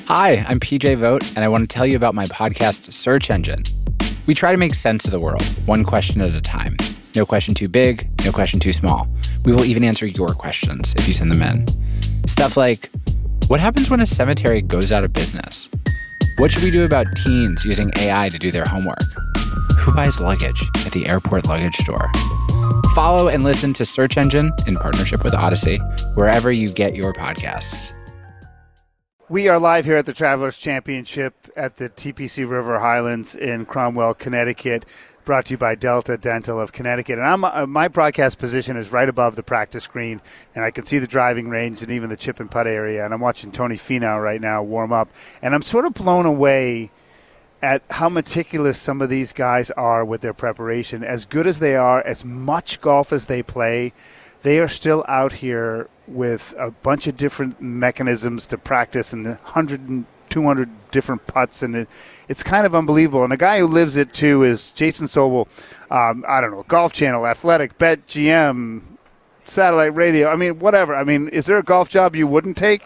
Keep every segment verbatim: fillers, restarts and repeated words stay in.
Hi, I'm P J Vogt, and I want to tell you about my podcast, Search Engine. We try to make sense of the world, one question at a time. No question too big, no question too small. We will even answer your questions if you send them in. Stuff like, what happens when a cemetery goes out of business? What should we do about teens using A I to do their homework? Who buys luggage at the airport luggage store? Follow and listen to Search Engine in partnership with Odyssey, wherever you get your podcasts. We are live here at the Travelers Championship at the T P C River Highlands in Cromwell, Connecticut, brought to you by Delta Dental of Connecticut. And I'm, uh, my broadcast position is right above the practice screen, and I can see the driving range and even the chip and putt area. And I'm watching Tony Finau right now warm up. And I'm sort of blown away at how meticulous some of these guys are with their preparation. As good as they are, as much golf as they play, they are still out here with a bunch of different mechanisms to practice and one hundred and two hundred different putts, and it, it's kind of unbelievable. And the guy who lives it, too, is Jason Sobel. Um, I don't know, Golf Channel, Athletic, Bet G M, satellite radio. I mean, whatever. I mean, is there a golf job you wouldn't take?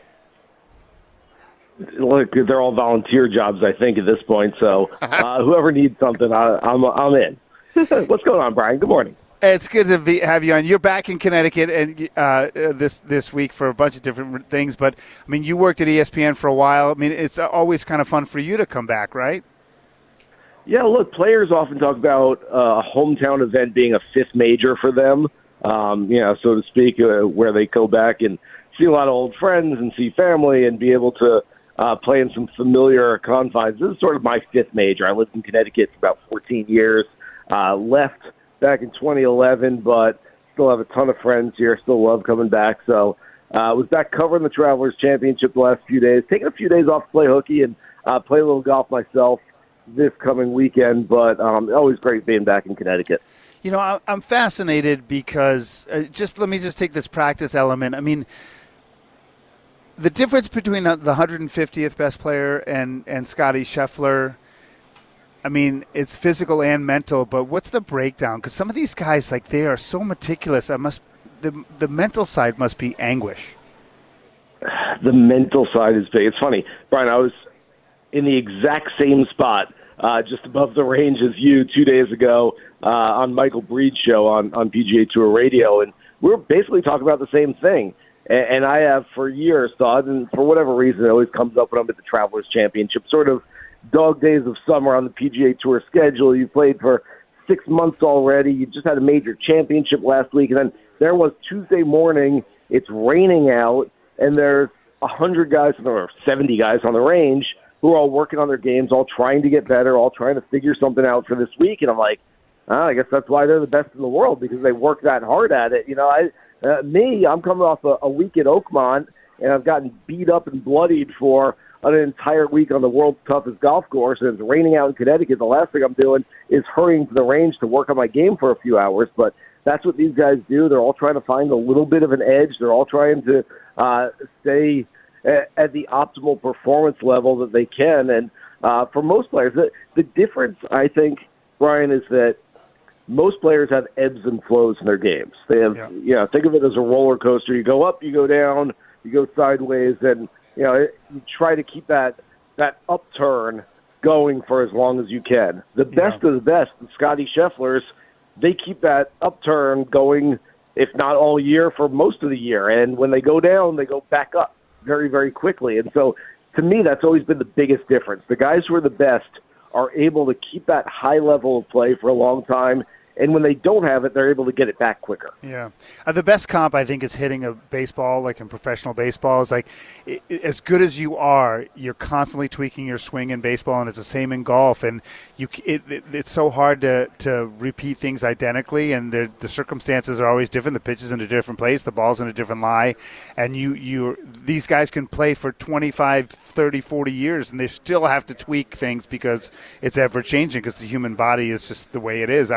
Look, they're all volunteer jobs, I think, at this point. So uh, whoever needs something, I, I'm I'm in. What's going on, Brian? Good morning. It's good to be, have you on. You're back in Connecticut and uh, this this week for a bunch of different things. But, I mean, you worked at E S P N for a while. I mean, it's always kind of fun for you to come back, right? Yeah, look, players often talk about uh, a hometown event being a fifth major for them, um, you know, so to speak, uh, where they go back and see a lot of old friends and see family and be able to uh, play in some familiar confines. This is sort of my fifth major. I lived in Connecticut for about fourteen years, uh, left back in twenty eleven, but still have a ton of friends here, still love coming back. So I uh, was back covering the Travelers Championship the last few days, taking a few days off to play hooky and uh, play a little golf myself this coming weekend, but um, always great being back in Connecticut. You know, I'm fascinated because, uh, just let me just take this practice element. I mean, the difference between the one hundred fiftieth best player and, and Scottie Scheffler, I mean, it's physical and mental, but what's the breakdown? Because some of these guys, like, they are so meticulous. I must, the the mental side must be anguish. The mental side is big. It's funny, Brian, I was in the exact same spot, uh, just above the range as you two days ago uh, on Michael Breed's show on, on P G A Tour Radio, and we were basically talking about the same thing. And, and I have for years thought, and for whatever reason, it always comes up when I'm at the Travelers Championship, sort of dog days of summer on the P G A Tour schedule. You played for six months already. You just had a major championship last week. And then there was Tuesday morning. It's raining out, and there's one hundred guys, or seventy guys on the range who are all working on their games, all trying to get better, all trying to figure something out for this week. And I'm like, oh, I guess that's why they're the best in the world, because they work that hard at it. You know, I uh, me, I'm coming off a, a week at Oakmont, and I've gotten beat up and bloodied for an entire week on the world's toughest golf course, and it's raining out in Connecticut. The last thing I'm doing is hurrying to the range to work on my game for a few hours, but that's what these guys do. They're all trying to find a little bit of an edge. They're all trying to uh, stay at, at the optimal performance level that they can, and uh, for most players, the, the difference, I think, Brian, is that most players have ebbs and flows in their games. They have, yeah. you know, think of it as a roller coaster. You go up, you go down, you go sideways, and you know, you try to keep that that upturn going for as long as you can. The best yeah. of the best, the Scottie Schefflers, they keep that upturn going, if not all year, for most of the year. And when they go down, they go back up very, very quickly. And so, to me, that's always been the biggest difference. The guys who are the best are able to keep that high level of play for a long time. And when they don't have it, they're able to get it back quicker. Yeah. Uh, the best comp, I think, is hitting a baseball, like in professional baseball. It's like, it, it, as good as you are, you're constantly tweaking your swing in baseball, and it's the same in golf. And you, it, it, it's so hard to, to repeat things identically, and the circumstances are always different. The pitch is in a different place. The ball's in a different lie. And you, you, these guys can play for twenty-five, thirty, forty years, and they still have to tweak things because it's ever-changing, because the human body is just the way it is. I mean, I, I'm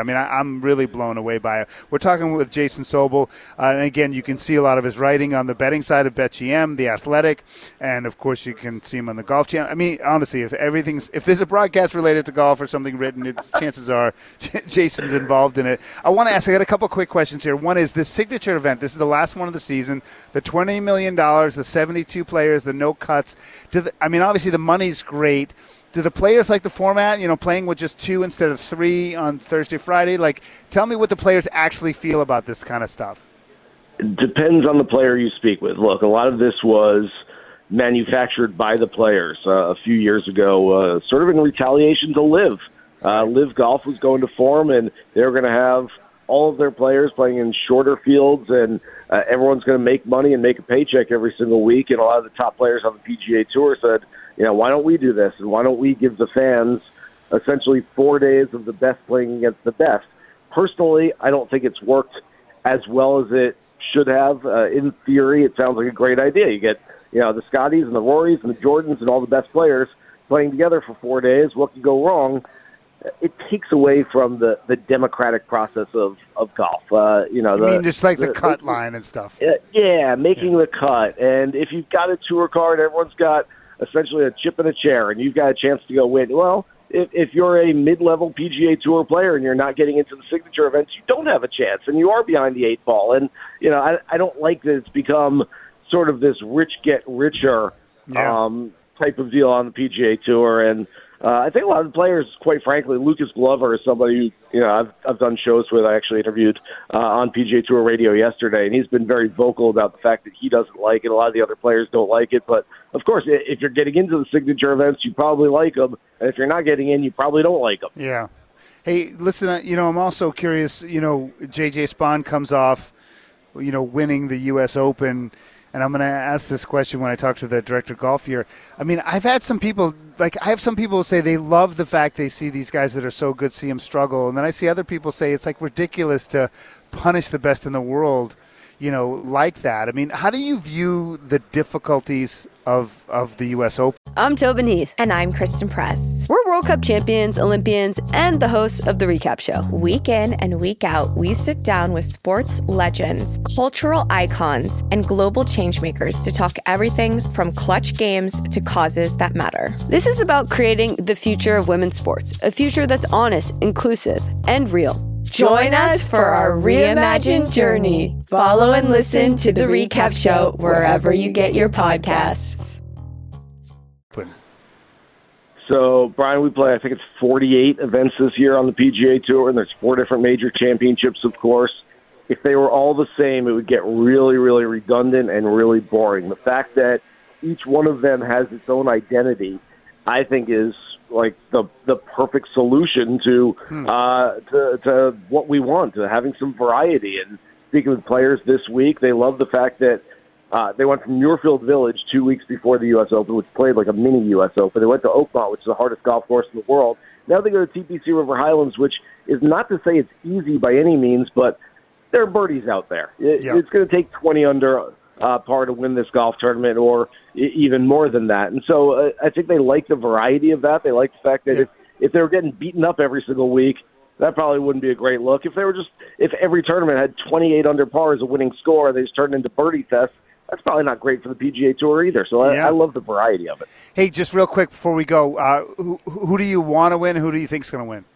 I'm really blown away by it. We're talking with Jason Sobel, uh, and again, you can see a lot of his writing on the betting side of BetGM, The Athletic, and of course, you can see him on the Golf Channel. I mean, honestly, if everything's if there's a broadcast related to golf or something written, it, chances are Jason's involved in it. I want to ask. I got a couple quick questions here. One is this signature event. This is the last one of the season. The twenty million dollars, the seventy-two players, the no cuts. Do the, I mean, obviously the money's great. Do the players like the format, you know, playing with just two instead of three on Thursday, Friday? Like, tell me what the players actually feel about this kind of stuff. It depends on the player you speak with. Look, a lot of this was manufactured by the players uh, a few years ago, uh, sort of in retaliation to Live. Uh, Live Golf was going to form, and they were going to have all of their players playing in shorter fields, and uh, everyone's going to make money and make a paycheck every single week. And a lot of the top players on the P G A Tour said, you know, why don't we do this? And why don't we give the fans essentially four days of the best playing against the best? Personally, I don't think it's worked as well as it should have. Uh, in theory, it sounds like a great idea. You get, you know, the Scotties and the Rorys and the Jordans and all the best players playing together for four days. What could go wrong? It takes away from the, the democratic process of, of golf. Uh, you know, I the, mean, just like the, the cut the, line and stuff. Uh, yeah, making yeah. the cut. And if you've got a tour card, everyone's got essentially a chip in a chair, and you've got a chance to go win. Well, if, if you're a mid-level P G A Tour player and you're not getting into the signature events, you don't have a chance, and you are behind the eight ball. And, you know, I, I don't like that it's become sort of this rich get richer yeah. um, type of deal on the P G A Tour. And Uh, I think a lot of the players, quite frankly, Lucas Glover is somebody who, you know, I've I've done shows with. I actually interviewed uh, on P G A Tour Radio yesterday, and he's been very vocal about the fact that he doesn't like it. A lot of the other players don't like it. But, of course, if you're getting into the signature events, you probably like them. And if you're not getting in, you probably don't like them. Yeah. Hey, listen, you know, I'm also curious, you know, J J Spaun comes off, you know, winning the U S Open. And I'm going to ask this question when I talk to the director of golf here. I mean, I've had some people, like I have some people who say they love the fact they see these guys that are so good, see them struggle. And then I see other people say it's like ridiculous to punish the best in the world, you know, like that. I mean, how do you view the difficulties of, of the U S Open? I'm Tobin Heath. And I'm Kristen Press. We're World Cup champions, Olympians, and the hosts of The Recap Show. Week in and week out, we sit down with sports legends, cultural icons, and global changemakers to talk everything from clutch games to causes that matter. This is about creating the future of women's sports, a future that's honest, inclusive, and real. Join us for our reimagined journey. Follow and listen to The Recap Show wherever you get your podcasts. So, Brian, we play, I think it's forty-eight events this year on the P G A Tour, and there's four different major championships, of course. If they were all the same, it would get really, really redundant and really boring. The fact that each one of them has its own identity, I think, is like the the perfect solution to hmm. uh, to, to what we want, to having some variety. And speaking with players this week, they love the fact that Uh, they went from Muirfield Village two weeks before the U S Open, which played like a mini U S Open. They went to Oakmont, which is the hardest golf course in the world. Now they go to T P C River Highlands, which is not to say it's easy by any means, but there are birdies out there. It, yep. It's going to take twenty under uh, par to win this golf tournament, or I- even more than that. And so uh, I think they like the variety of that. They like the fact that yeah. if, if they were getting beaten up every single week, that probably wouldn't be a great look. If they were just, if every tournament had twenty-eight under par as a winning score, and they just turned into birdie tests, that's probably not great for the P G A Tour either. So I, yeah. I love the variety of it. Hey, just real quick before we go, uh, who, who do you want to win? Who do you think is going to win?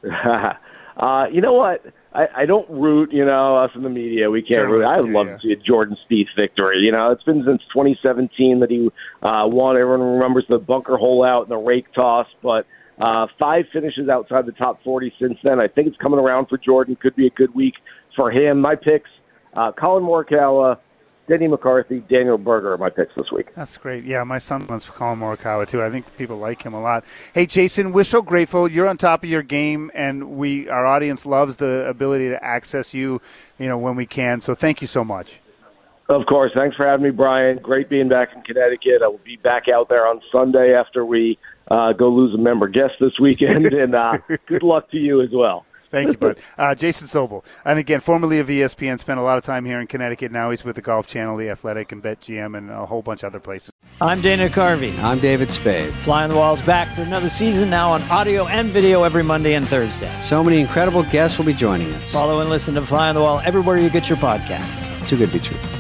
uh, you know what? I, I don't root, you know, us in the media. We can't root. I'd love yeah. to see a Jordan Spieth victory. You know, it's been since twenty seventeen that he uh, won. Everyone remembers the bunker hole out and the rake toss, but uh, five finishes outside the top forty since then. I think it's coming around for Jordan. Could be a good week for him. My picks, uh, Colin Morikawa, Denny McCarthy, Daniel Berger are my picks this week. That's great. Yeah, my son wants Colin Morikawa, too. I think people like him a lot. Hey, Jason, we're so grateful. You're on top of your game, and we our audience loves the ability to access you, you know, when we can. So thank you so much. Of course. Thanks for having me, Brian. Great being back in Connecticut. I will be back out there on Sunday after we uh, go lose a member guest this weekend, and uh, good luck to you as well. Thank you, bud. Uh, Jason Sobel. And again, formerly of E S P N, spent a lot of time here in Connecticut. Now he's with the Golf Channel, The Athletic, and BetGM, and a whole bunch of other places. I'm Dana Carvey. I'm David Spade. Fly on the Wall's back for another season, now on audio and video every Monday and Thursday. So many incredible guests will be joining us. Follow and listen to Fly on the Wall everywhere you get your podcasts. Too good to be true.